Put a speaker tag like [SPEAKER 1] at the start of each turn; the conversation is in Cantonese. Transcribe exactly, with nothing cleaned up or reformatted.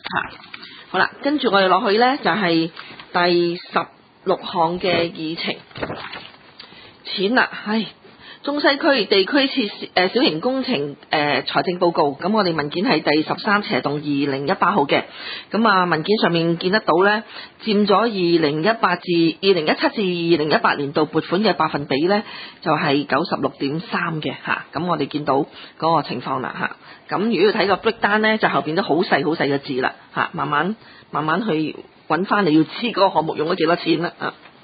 [SPEAKER 1] 嚇。好啦，跟住我哋落去呢，就係、是、第十六項嘅議程，錢啦，唉。中西區地區設施誒小型工程誒、呃、財政報告，咁我哋文件係第十三斜棟二零一八號嘅，咁啊文件上面見得到呢，佔咗二零一八至二零一七至二零一八年度撥款嘅百分比呢，就係九十六點三嘅嚇，咁我哋見到嗰個情況啦嚇，咁如果要睇個 breakdown 呢，就後邊都好細好細嘅字啦嚇，慢慢慢慢去揾翻你要知嗰個項目用咗幾多錢啦啊。